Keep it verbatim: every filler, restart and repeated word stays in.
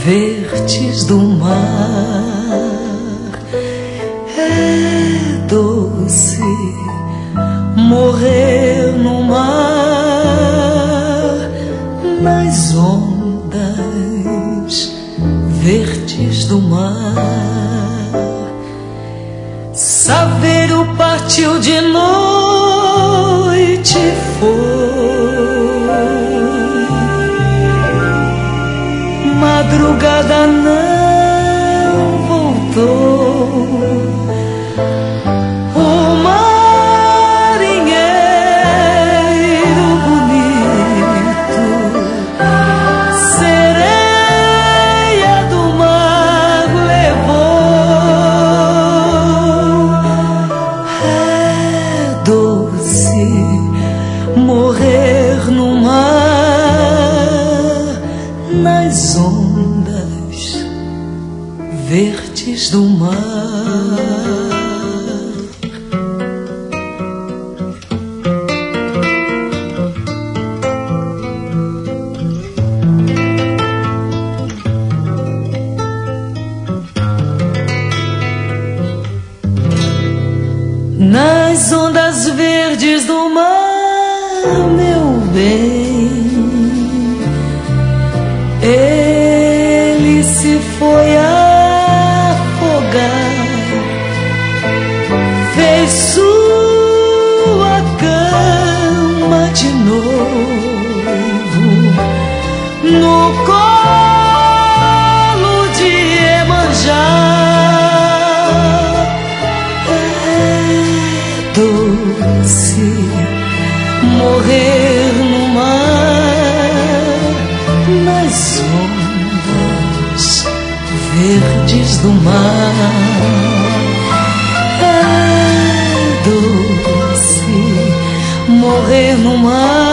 verdes do mar. É doce morrer no mar, nas ondas verdes do mar. Saveiro partiu de noite, foi madrugada, não voltou. O marinheiro bonito, sereia do mar levou. É doce morrer no mar, nas ondas verdes do mar. Nas ondas verdes do mar, meu bem, ele se foi afogar, fez sua cama de noivo no colo de Iemanjá. Doce morrer no mar, nas ondas verdes do mar. É doce morrer no mar,